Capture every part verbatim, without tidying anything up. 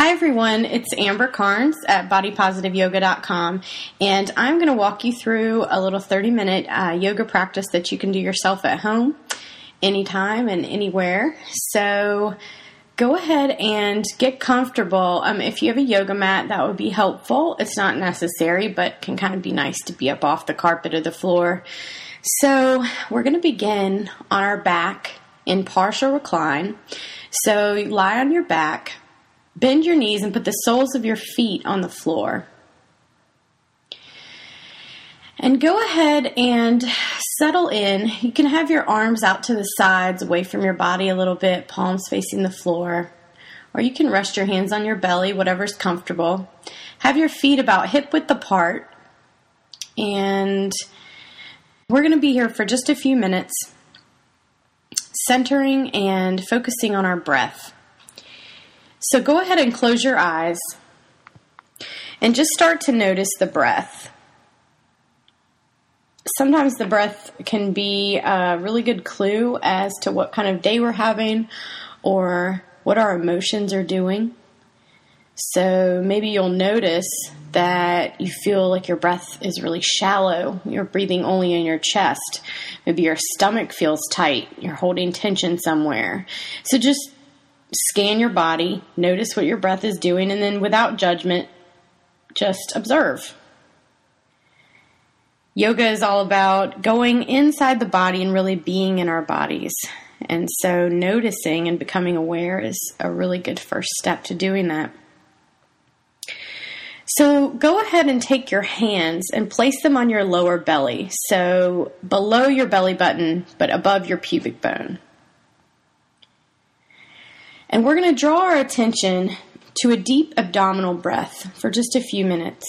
Hi everyone, it's Amber Carnes at body positive yoga dot com, and I'm going to walk you through a little thirty minute uh, yoga practice that you can do yourself at home, anytime and anywhere. So go ahead and get comfortable. Um, if you have a yoga mat, that would be helpful. It's not necessary, but can kind of be nice to be up off the carpet or the floor. So we're going to begin on our back in partial recline. So you lie on your back. Bend your knees and put the soles of your feet on the floor. And go ahead and settle in. You can have your arms out to the sides, away from your body a little bit, palms facing the floor. Or you can rest your hands on your belly, whatever's comfortable. Have your feet about hip width apart. And we're going to be here for just a few minutes, centering and focusing on our breath. So go ahead and close your eyes and just start to notice the breath. Sometimes the breath can be a really good clue as to what kind of day we're having or what our emotions are doing. So maybe you'll notice that you feel like your breath is really shallow. You're breathing only in your chest. Maybe your stomach feels tight. You're holding tension somewhere. So just scan your body, notice what your breath is doing, and then without judgment, just observe. Yoga is all about going inside the body and really being in our bodies. And so noticing and becoming aware is a really good first step to doing that. So go ahead and take your hands and place them on your lower belly. So below your belly button, but above your pubic bone. And we're going to draw our attention to a deep abdominal breath for just a few minutes.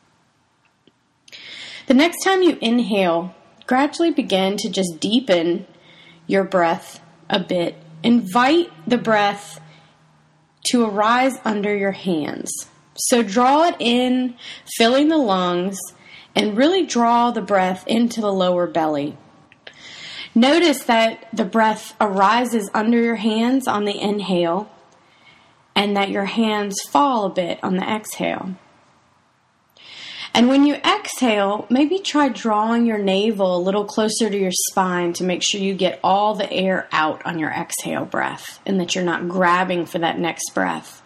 The next time you inhale, gradually begin to just deepen your breath a bit. Invite the breath to arise under your hands. So draw it in, filling the lungs, and really draw the breath into the lower belly. Notice that the breath arises under your hands on the inhale and that your hands fall a bit on the exhale. And when you exhale, maybe try drawing your navel a little closer to your spine to make sure you get all the air out on your exhale breath and that you're not grabbing for that next breath.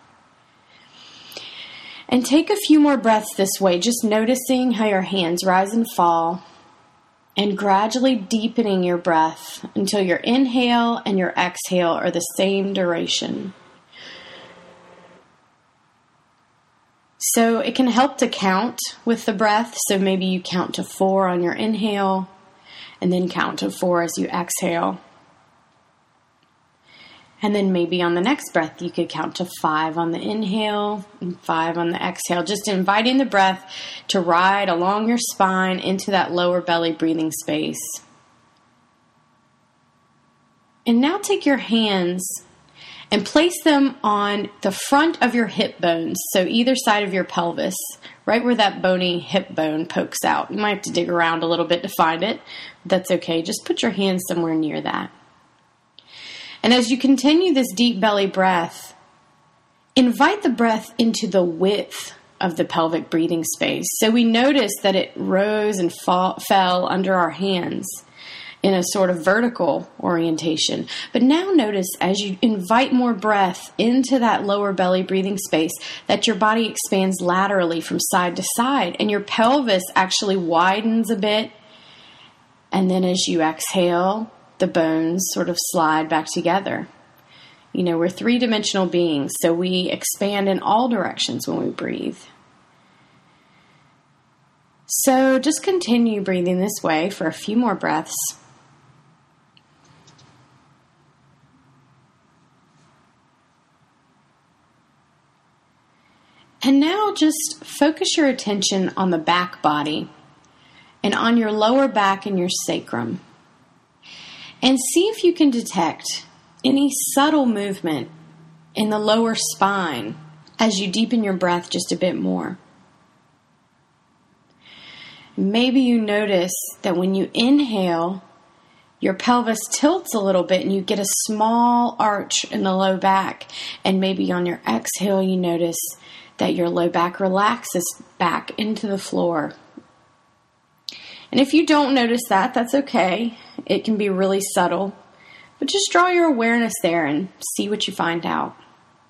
And take a few more breaths this way, just noticing how your hands rise and fall. And gradually deepening your breath until your inhale and your exhale are the same duration. So it can help to count with the breath. So maybe you count to four on your inhale and then count to four as you exhale. And then maybe on the next breath, you could count to five on the inhale and five on the exhale. Just inviting the breath to ride along your spine into that lower belly breathing space. And now take your hands and place them on the front of your hip bones. So either side of your pelvis, right where that bony hip bone pokes out. You might have to dig around a little bit to find it. But that's okay. Just put your hands somewhere near that. And as you continue this deep belly breath, invite the breath into the width of the pelvic breathing space. So we notice that it rose and fall, fell under our hands in a sort of vertical orientation. But now notice as you invite more breath into that lower belly breathing space that your body expands laterally from side to side and your pelvis actually widens a bit. And then as you exhale, the bones sort of slide back together. You know, we're three-dimensional beings, so we expand in all directions when we breathe. So just continue breathing this way for a few more breaths. And now just focus your attention on the back body and on your lower back and your sacrum. And see if you can detect any subtle movement in the lower spine as you deepen your breath just a bit more. Maybe you notice that when you inhale, Your pelvis tilts a little bit and you get a small arch in the low back. And maybe on your exhale, you notice that your low back relaxes back into the floor. And if you don't notice that, that's okay. It can be really subtle. But just draw your awareness there and see what you find out.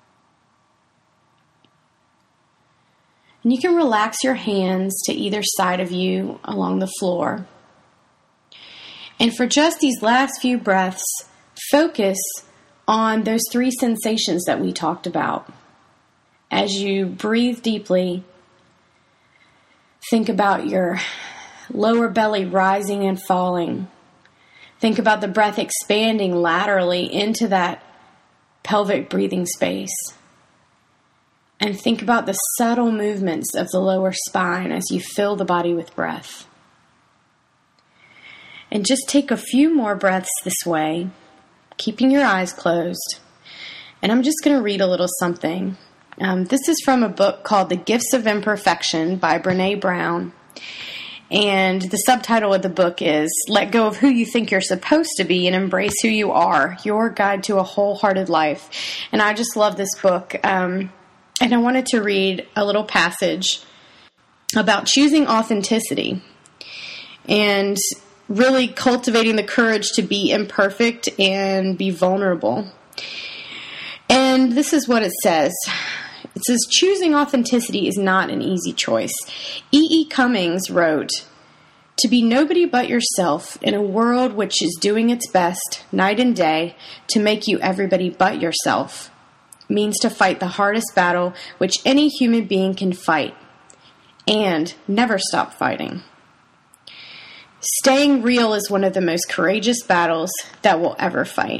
And you can relax your hands to either side of you along the floor. And for just these last few breaths, focus on those three sensations that we talked about. As you breathe deeply, think about your lower belly rising and falling. Think about the breath expanding laterally into that pelvic breathing space. And think about the subtle movements of the lower spine as you fill the body with breath. And just take a few more breaths this way, keeping your eyes closed. And I'm just going to read a little something. Um, this is from a book called The Gifts of Imperfection by Brené Brown. And the subtitle of the book is Let Go of Who You Think You're Supposed to Be and Embrace Who You Are, Your Guide to a Wholehearted Life. And I just love this book. Um, and I wanted to read a little passage about choosing authenticity and really cultivating the courage to be imperfect and be vulnerable. And this is what it says. It says, choosing authenticity is not an easy choice. E E. Cummings wrote, to be nobody but yourself in a world which is doing its best night and day to make you everybody but yourself means to fight the hardest battle which any human being can fight and never stop fighting. Staying real is one of the most courageous battles that we'll ever fight.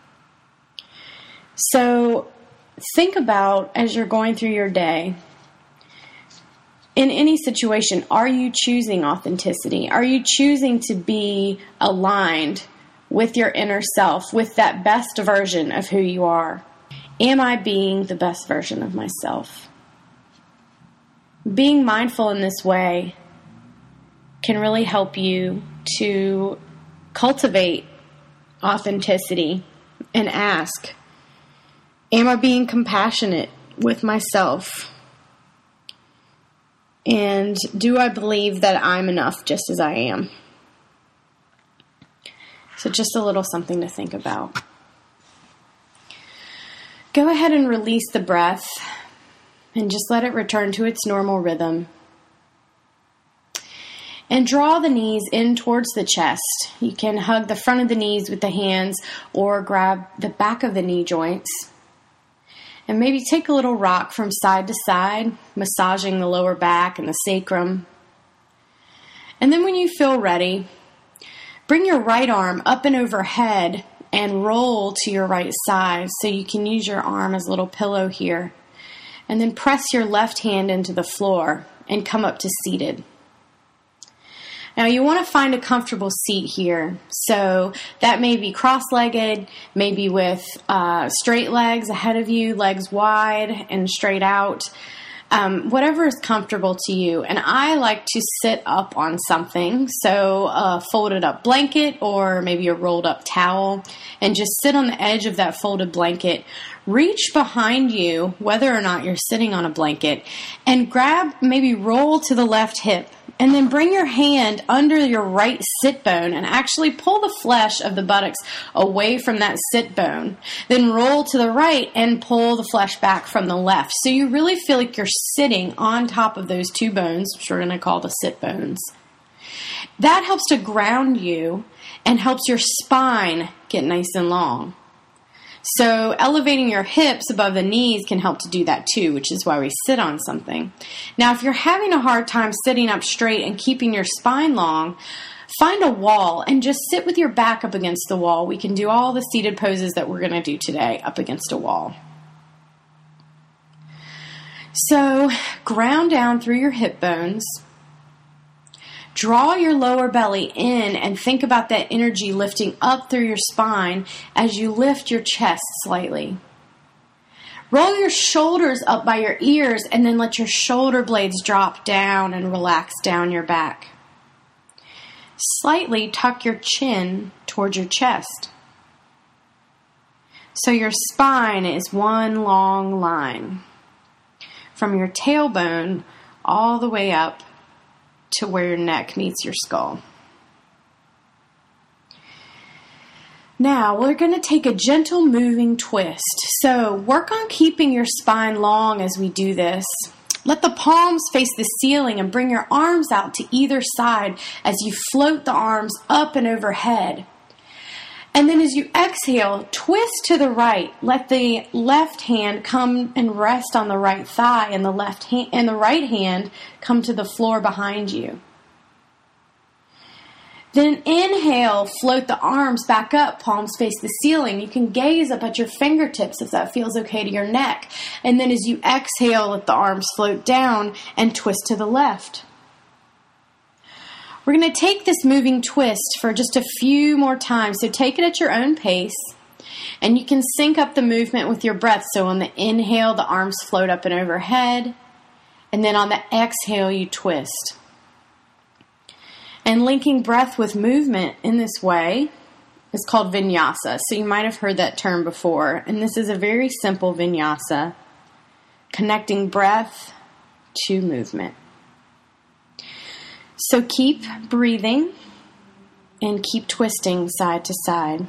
So think about, as you're going through your day, in any situation, are you choosing authenticity? Are you choosing to be aligned with your inner self, with that best version of who you are? Am I being the best version of myself? Being mindful in this way can really help you to cultivate authenticity and ask, am I being compassionate with myself? And do I believe that I'm enough just as I am? So just a little something to think about. Go ahead and release the breath and just let it return to its normal rhythm. And draw the knees in towards the chest. You can hug the front of the knees with the hands or grab the back of the knee joints. And maybe take a little rock from side to side, massaging the lower back and the sacrum. And then when you feel ready, bring your right arm up and overhead and roll to your right side so you can use your arm as a little pillow here. And then press your left hand into the floor and come up to seated. Now you want to find a comfortable seat here. So that may be cross-legged, maybe with uh, straight legs ahead of you, legs wide and straight out. Um, whatever is comfortable to you. And I like to sit up on something, so a folded up blanket or maybe a rolled up towel, and just sit on the edge of that folded blanket. Reach behind you, whether or not you're sitting on a blanket, and grab, maybe roll to the left hip. And then bring your hand under your right sit bone and actually pull the flesh of the buttocks away from that sit bone. Then roll to the right and pull the flesh back from the left. So you really feel like you're sitting on top of those two bones, which we're going to call the sit bones. That helps to ground you and helps your spine get nice and long. So elevating your hips above the knees can help to do that too, which is why we sit on something. Now, if you're having a hard time sitting up straight and keeping your spine long, find a wall and just sit with your back up against the wall. We can do all the seated poses that we're going to do today up against a wall. So ground down through your hip bones. Draw your lower belly in and think about that energy lifting up through your spine as you lift your chest slightly. Roll your shoulders up by your ears and then let your shoulder blades drop down and relax down your back. slightly tuck your chin towards your chest. So your spine is one long line from your tailbone all the way up to where your neck meets your skull. Now, we're going to take a gentle moving twist. So work on keeping your spine long as we do this. Let the palms face the ceiling and bring your arms out to either side as you float the arms up and overhead. And then as you exhale, twist to the right. Let the left hand come and rest on the right thigh, and the left hand and the right hand come to the floor behind you. Then inhale, float the arms back up, palms face the ceiling. You can gaze up at your fingertips if that feels okay to your neck. And then as you exhale, let the arms float down and twist to the left. We're going to take this moving twist for just a few more times. So take it at your own pace. And you can sync up the movement with your breath. So on the inhale, the arms float up and overhead. And then on the exhale, you twist. And linking breath with movement in this way is called vinyasa. So you might have heard that term before. And this is a very simple vinyasa, connecting breath to movement. So keep breathing and keep twisting side to side.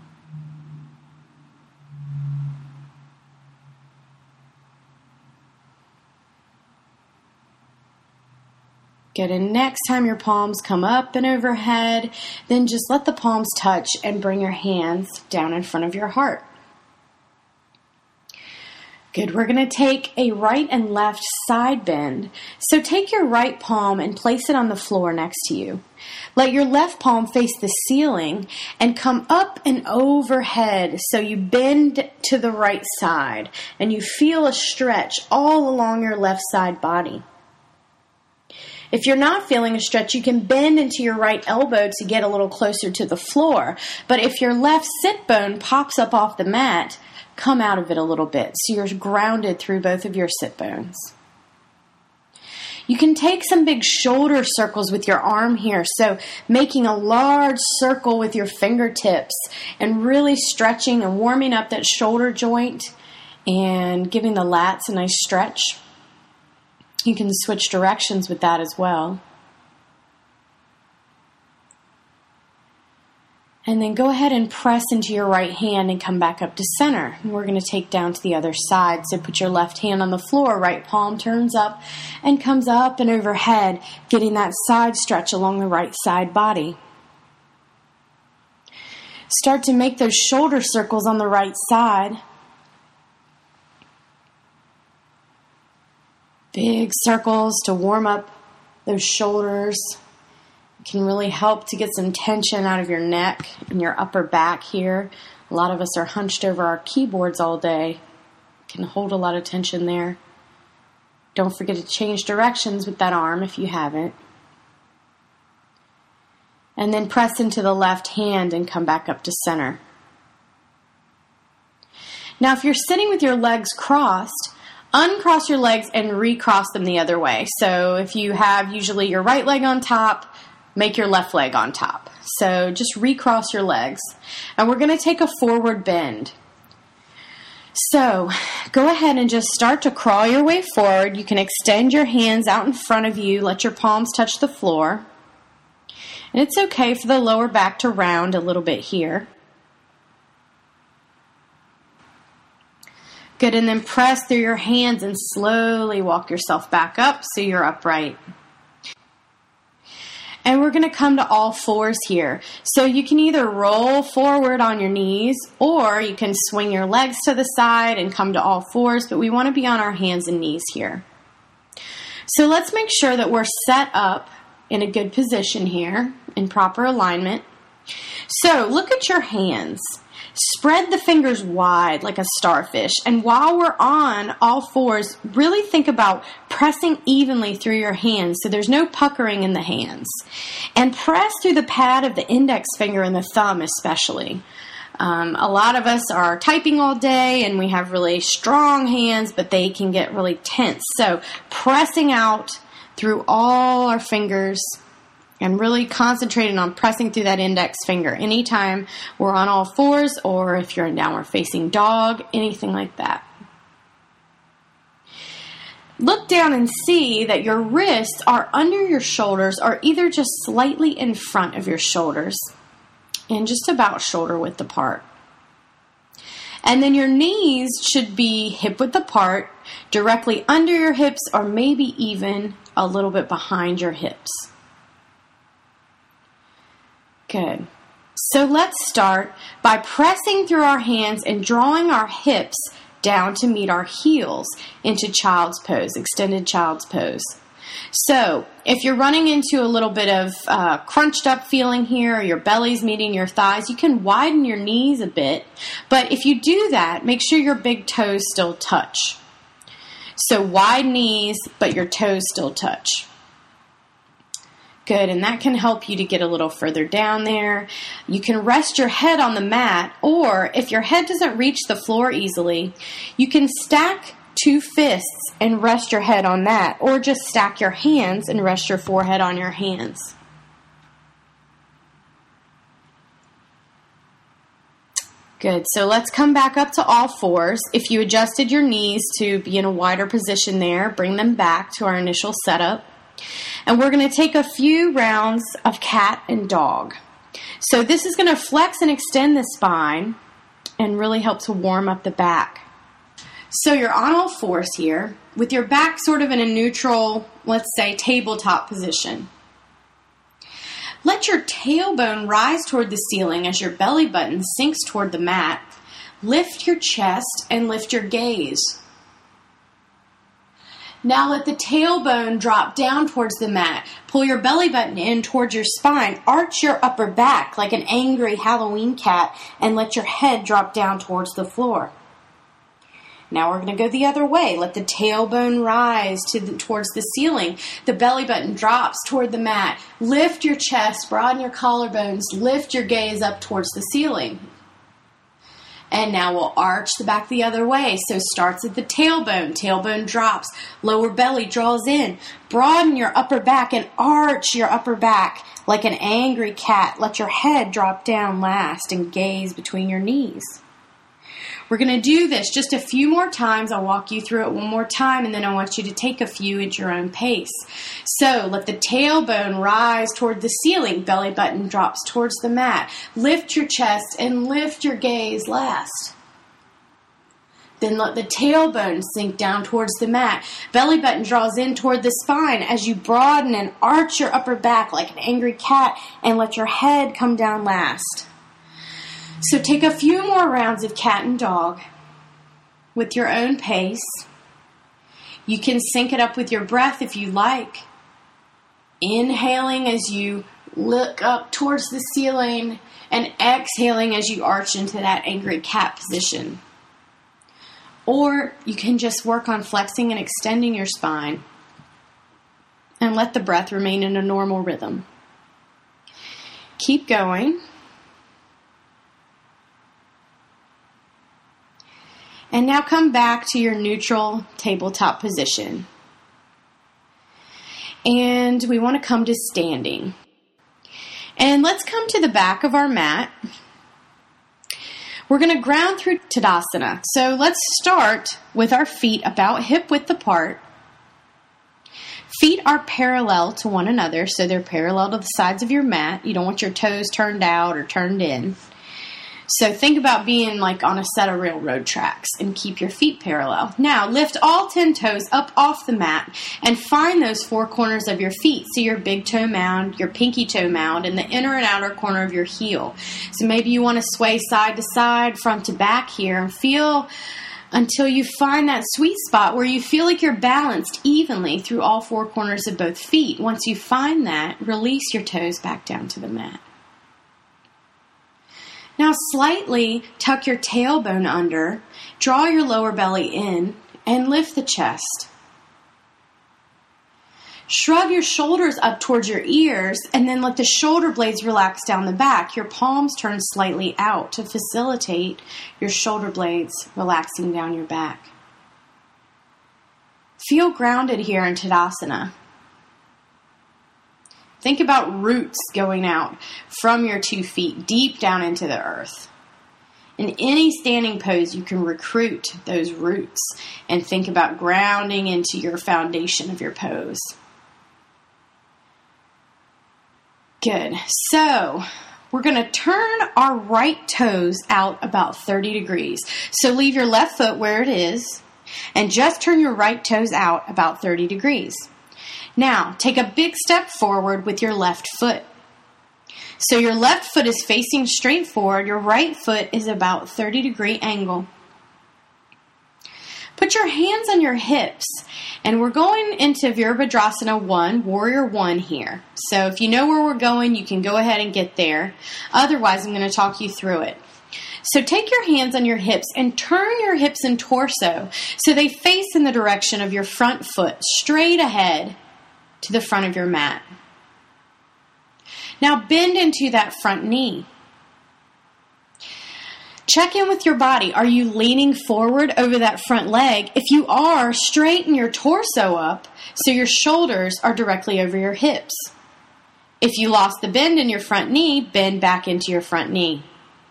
Good, and next time your palms come up and overhead, then just let the palms touch and bring your hands down in front of your heart. Good, we're going to take a right and left side bend. So take your right palm and place it on the floor next to you. Let your left palm face the ceiling and come up and overhead. So you bend to the right side and you feel a stretch all along your left side body. If you're not feeling a stretch, you can bend into your right elbow to get a little closer to the floor. But if your left sit bone pops up off the mat, come out of it a little bit so you're grounded through both of your sit bones. You can take some big shoulder circles with your arm here, so making a large circle with your fingertips and really stretching and warming up that shoulder joint and giving the lats a nice stretch. You can switch directions with that as well. And then go ahead and press into your right hand and come back up to center. And we're going to take down to the other side. So put your left hand on the floor, right palm turns up and comes up and overhead, getting that side stretch along the right side body. Start to make those shoulder circles on the right side. Big circles to warm up those shoulders. It can really help to get some tension out of your neck and your upper back here. A lot of us are hunched over our keyboards all day. It can hold a lot of tension there. Don't forget to change directions with that arm if you haven't. And then press into the left hand and come back up to center. Now, if you're sitting with your legs crossed, uncross your legs and recross them the other way. So if you have usually your right leg on top, make your left leg on top. So just recross your legs. And we're going to take a forward bend. So go ahead and just start to crawl your way forward. You can extend your hands out in front of you. Let your palms touch the floor. And it's okay for the lower back to round a little bit here. Good, and then press through your hands and slowly walk yourself back up so you're upright. And we're going to come to all fours here. So you can either roll forward on your knees or you can swing your legs to the side and come to all fours, but we want to be on our hands and knees here. So let's make sure that we're set up in a good position here, in proper alignment. So look at your hands. Spread the fingers wide like a starfish. And while we're on all fours, really think about pressing evenly through your hands so there's no puckering in the hands. And press through the pad of the index finger and the thumb especially. Um, a lot of us are typing all day and we have really strong hands, but they can get really tense. So pressing out through all our fingers And really concentrating on pressing through that index finger anytime we're on all fours, or if you're in downward facing dog, anything like that. Look down and see that your wrists are under your shoulders or either just slightly in front of your shoulders and just about shoulder width apart. And then your knees should be hip width apart, directly under your hips, or maybe even a little bit behind your hips. Good. So let's start by pressing through our hands and drawing our hips down to meet our heels into child's pose, extended child's pose. So if you're running into a little bit of uh, crunched up feeling here, or your belly's meeting your thighs, you can widen your knees a bit. But if you do that, make sure your big toes still touch. So wide knees, but your toes still touch. Good, and that can help you to get a little further down there. You can rest your head on the mat, or if your head doesn't reach the floor easily, you can stack two fists and rest your head on that, or just stack your hands and rest your forehead on your hands. Good, so let's come back up to all fours. If you adjusted your knees to be in a wider position there, bring them back to our initial setup. And we're going to take a few rounds of cat and dog. So this is going to flex and extend the spine and really help to warm up the back. So you're on all fours here with your back sort of in a neutral, let's say, tabletop position. Let your tailbone rise toward the ceiling as your belly button sinks toward the mat. Lift your chest and lift your gaze. Now let the tailbone drop down towards the mat. Pull your belly button in towards your spine. Arch your upper back like an angry Halloween cat and let your head drop down towards the floor. Now we're going to go the other way. Let the tailbone rise to the, towards the ceiling. The belly button drops toward the mat. Lift your chest, broaden your collarbones, lift your gaze up towards the ceiling. And now we'll arch the back the other way. So starts at the tailbone. Tailbone drops. Lower belly draws in. Broaden your upper back and arch your upper back like an angry cat. Let your head drop down last and gaze between your knees. We're going to do this just a few more times. I'll walk you through it one more time, and then I want you to take a few at your own pace. So let the tailbone rise toward the ceiling. Belly button drops towards the mat. Lift your chest and lift your gaze last. Then let the tailbone sink down towards the mat. Belly button draws in toward the spine as you broaden and arch your upper back like an angry cat, and let your head come down last. So take a few more rounds of cat and dog with your own pace. You can sync it up with your breath if you like. Inhaling as you look up towards the ceiling and exhaling as you arch into that angry cat position. Or you can just work on flexing and extending your spine and let the breath remain in a normal rhythm. Keep going. And now come back to your neutral tabletop position. And we want to come to standing. And let's come to the back of our mat. We're going to ground through Tadasana. So let's start with our feet about hip width apart. Feet are parallel to one another, so they're parallel to the sides of your mat. You don't want your toes turned out or turned in. So think about being like on a set of railroad tracks and keep your feet parallel. Now lift all ten toes up off the mat and find those four corners of your feet. So your big toe mound, your pinky toe mound, and the inner and outer corner of your heel. So maybe you want to sway side to side, front to back here, and feel until you find that sweet spot where you feel like you're balanced evenly through all four corners of both feet. Once you find that, release your toes back down to the mat. Now slightly tuck your tailbone under, draw your lower belly in, and lift the chest. Shrug your shoulders up towards your ears, and then let the shoulder blades relax down the back. Your palms turn slightly out to facilitate your shoulder blades relaxing down your back. Feel grounded here in Tadasana. Think about roots going out from your two feet deep down into the earth. In any standing pose, you can recruit those roots and think about grounding into your foundation of your pose. Good. So we're going to turn our right toes out about thirty degrees. So leave your left foot where it is and just turn your right toes out about thirty degrees. Now, take a big step forward with your left foot. So your left foot is facing straight forward. Your right foot is about thirty degree angle. Put your hands on your hips, and we're going into Virabhadrasana one, Warrior one here. So if you know where we're going, you can go ahead and get there. Otherwise, I'm going to talk you through it. So take your hands on your hips and turn your hips and torso so they face in the direction of your front foot, straight ahead to the front of your mat. Now bend into that front knee. Check in with your body. Are you leaning forward over that front leg? If you are, straighten your torso up so your shoulders are directly over your hips. If you lost the bend in your front knee, bend back into your front knee.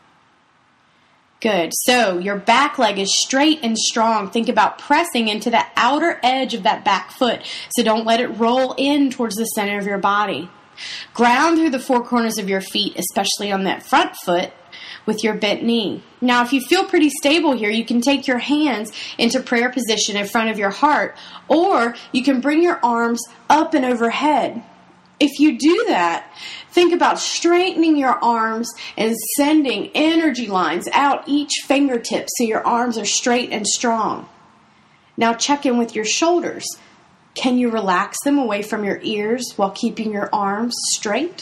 Good. So your back leg is straight and strong. Think about pressing into the outer edge of that back foot. So don't let it roll in towards the center of your body. Ground through the four corners of your feet, especially on that front foot with your bent knee. Now, if you feel pretty stable here, you can take your hands into prayer position in front of your heart, or you can bring your arms up and overhead. If you do that, think about straightening your arms and sending energy lines out each fingertip so your arms are straight and strong. Now check in with your shoulders. Can you relax them away from your ears while keeping your arms straight?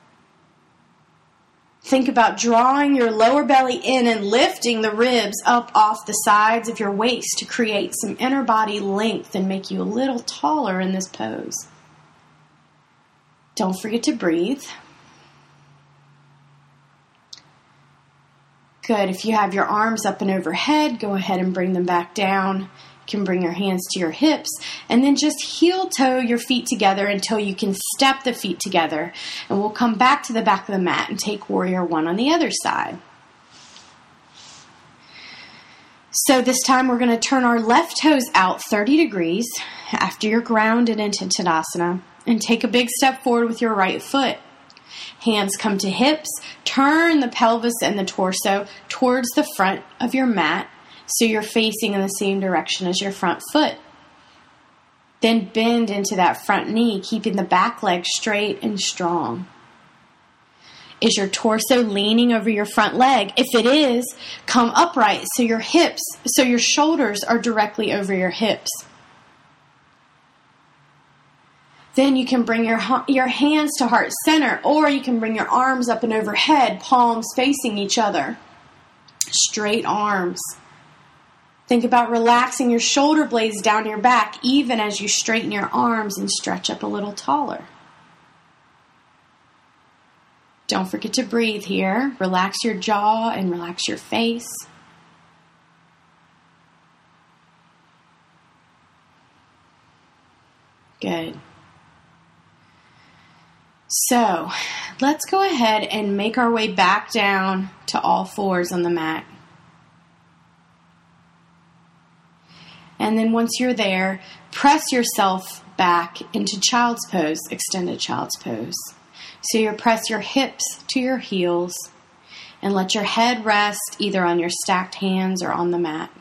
Think about drawing your lower belly in and lifting the ribs up off the sides of your waist to create some inner body length and make you a little taller in this pose. Don't forget to breathe. Good. If you have your arms up and overhead, go ahead and bring them back down. You can bring your hands to your hips and then just heel toe your feet together until you can step the feet together. And we'll come back to the back of the mat and take Warrior One on the other side. So this time we're going to turn our left toes out thirty degrees after you're grounded into Tadasana and take a big step forward with your right foot. Hands come to hips, turn the pelvis and the torso towards the front of your mat so you're facing in the same direction as your front foot. Then bend into that front knee, keeping the back leg straight and strong. Is your torso leaning over your front leg? If it is, come upright so your hips, so your shoulders are directly over your hips. Then you can bring your your hands to heart center, or you can bring your arms up and overhead, palms facing each other. Straight arms. Think about relaxing your shoulder blades down your back, even as you straighten your arms and stretch up a little taller. Don't forget to breathe here. Relax your jaw and relax your face. Good. So, let's go ahead and make our way back down to all fours on the mat. And then once you're there, press yourself back into child's pose, extended child's pose. So you press your hips to your heels and let your head rest either on your stacked hands or on the mat.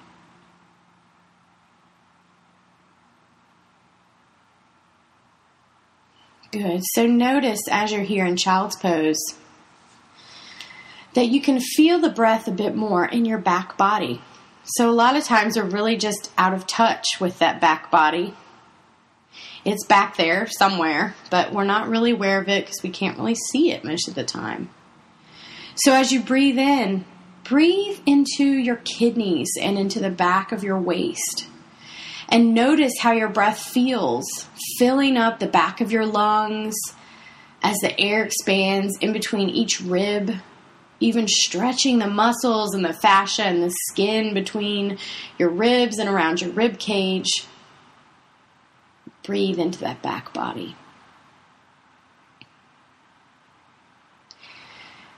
Good. So notice as you're here in child's pose that you can feel the breath a bit more in your back body. So a lot of times we're really just out of touch with that back body. It's back there somewhere, but we're not really aware of it because we can't really see it most of the time. So as you breathe in, breathe into your kidneys and into the back of your waist. And notice how your breath feels, filling up the back of your lungs as the air expands in between each rib, even stretching the muscles and the fascia and the skin between your ribs and around your rib cage. Breathe into that back body.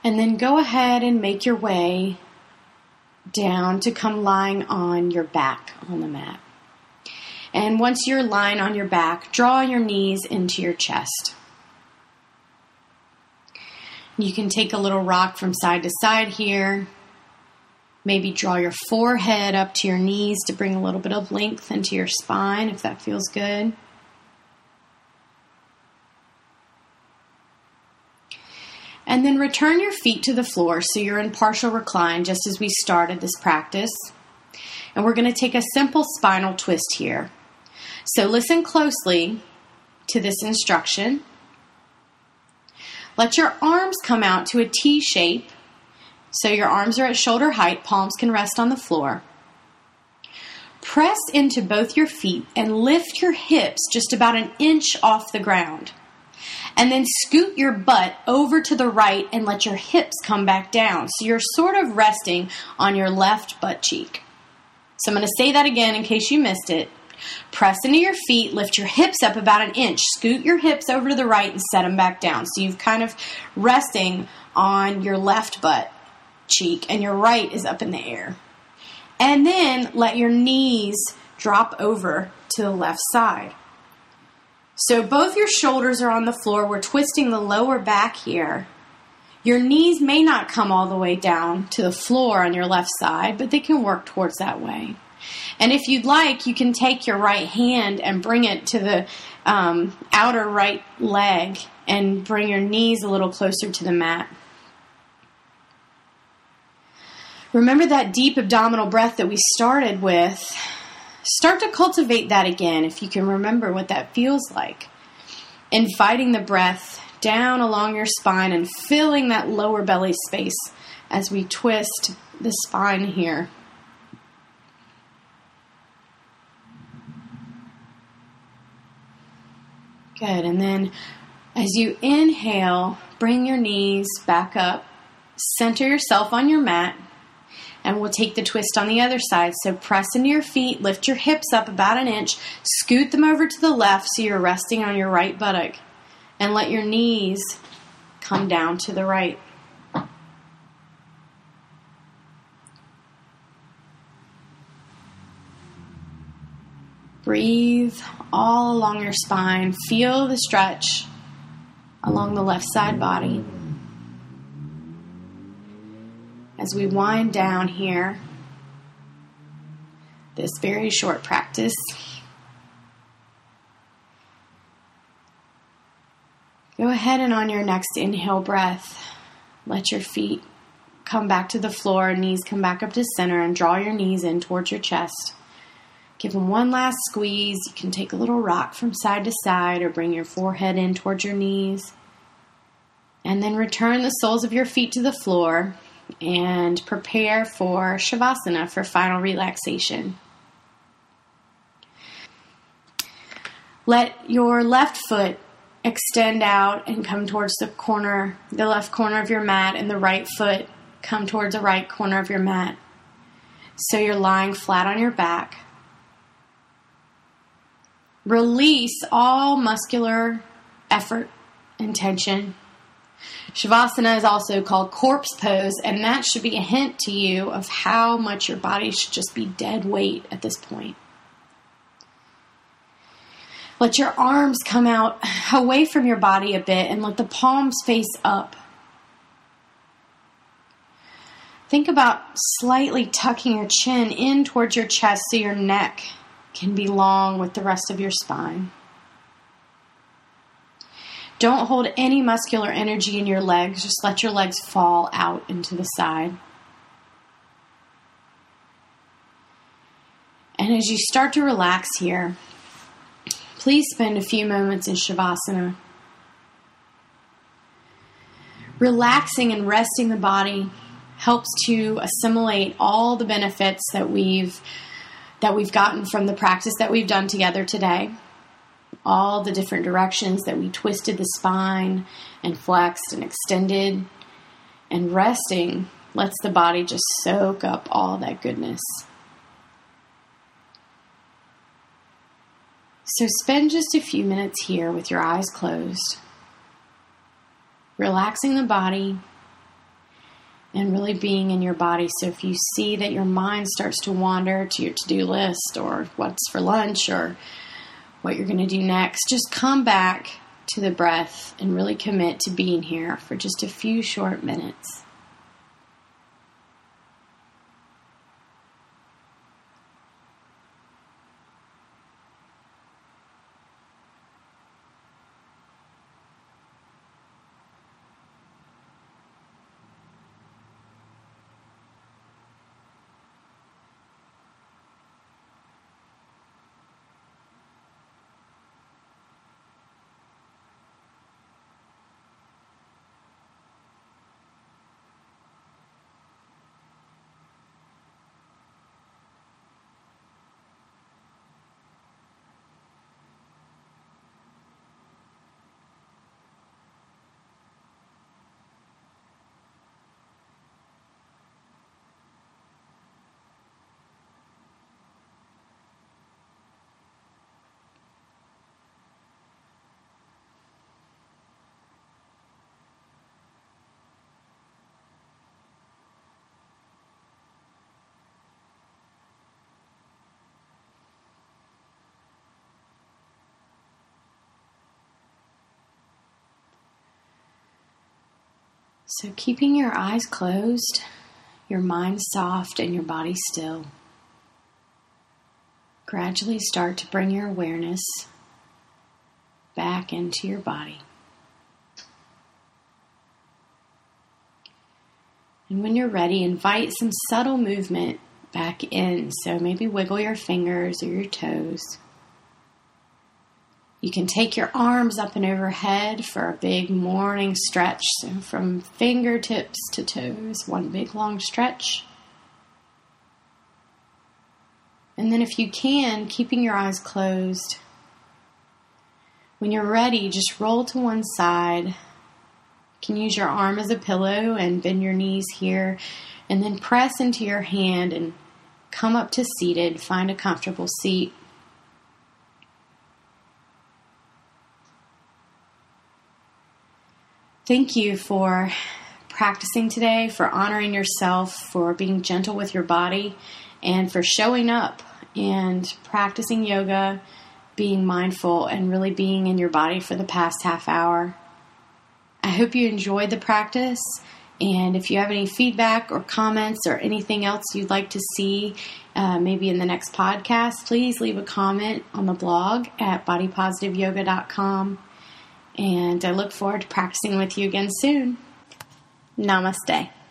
And then go ahead and make your way down to come lying on your back on the mat. And once you're lying on your back, draw your knees into your chest. You can take a little rock from side to side here. Maybe draw your forehead up to your knees to bring a little bit of length into your spine if that feels good. And then return your feet to the floor so you're in partial recline just as we started this practice. And we're going to take a simple spinal twist here. So listen closely to this instruction. Let your arms come out to a T shape. So your arms are at shoulder height, palms can rest on the floor. Press into both your feet and lift your hips just about an inch off the ground. And then scoot your butt over to the right and let your hips come back down. So you're sort of resting on your left butt cheek. So I'm going to say that again in case you missed it. Press into your feet, lift your hips up about an inch, scoot your hips over to the right and set them back down. So you've kind of resting on your left butt cheek and your right is up in the air. And then let your knees drop over to the left side. So both your shoulders are on the floor. We're twisting the lower back here. Your knees may not come all the way down to the floor on your left side, but they can work towards that way. And if you'd like, you can take your right hand and bring it to the um, outer right leg and bring your knees a little closer to the mat. Remember that deep abdominal breath that we started with. Start to cultivate that again if you can remember what that feels like. Inviting the breath down along your spine and filling that lower belly space as we twist the spine here. Good. And then as you inhale, bring your knees back up, center yourself on your mat, and we'll take the twist on the other side. So press into your feet, lift your hips up about an inch, scoot them over to the left so you're resting on your right buttock, and let your knees come down to the right. Breathe all along your spine. Feel the stretch along the left side body. As we wind down here, this very short practice, go ahead and on your next inhale breath, let your feet come back to the floor, knees come back up to center, and draw your knees in towards your chest. Give them one last squeeze. You can take a little rock from side to side or bring your forehead in towards your knees. And then return the soles of your feet to the floor and prepare for Shavasana, for final relaxation. Let your left foot extend out and come towards the corner, the left corner of your mat, and the right foot come towards the right corner of your mat. So you're lying flat on your back. Release all muscular effort and tension. Shavasana is also called corpse pose, and that should be a hint to you of how much your body should just be dead weight at this point. Let your arms come out away from your body a bit and let the palms face up. Think about slightly tucking your chin in towards your chest so your neck can be long with the rest of your spine. Don't hold any muscular energy in your legs. Just let your legs fall out into the side. And as you start to relax here, please spend a few moments in Shavasana. Relaxing and resting the body helps to assimilate all the benefits that we've that we've gotten from the practice that we've done together today. All the different directions that we twisted the spine and flexed and extended. And resting lets the body just soak up all that goodness. So spend just a few minutes here with your eyes closed, relaxing the body and really being in your body. So if you see that your mind starts to wander to your to-do list or what's for lunch or what you're going to do next, just come back to the breath and really commit to being here for just a few short minutes. So keeping your eyes closed, your mind soft, and your body still. Gradually start to bring your awareness back into your body. And when you're ready, invite some subtle movement back in. So maybe wiggle your fingers or your toes. You can take your arms up and overhead for a big morning stretch. So from fingertips to toes, one big long stretch. And then if you can, keeping your eyes closed, when you're ready, just roll to one side. You can use your arm as a pillow and bend your knees here. And then press into your hand and come up to seated. Find a comfortable seat. Thank you for practicing today, for honoring yourself, for being gentle with your body, and for showing up and practicing yoga, being mindful, and really being in your body for the past half hour. I hope you enjoyed the practice, and if you have any feedback or comments or anything else you'd like to see, uh, maybe in the next podcast, please leave a comment on the blog at body positive yoga dot com. And I look forward to practicing with you again soon. Namaste.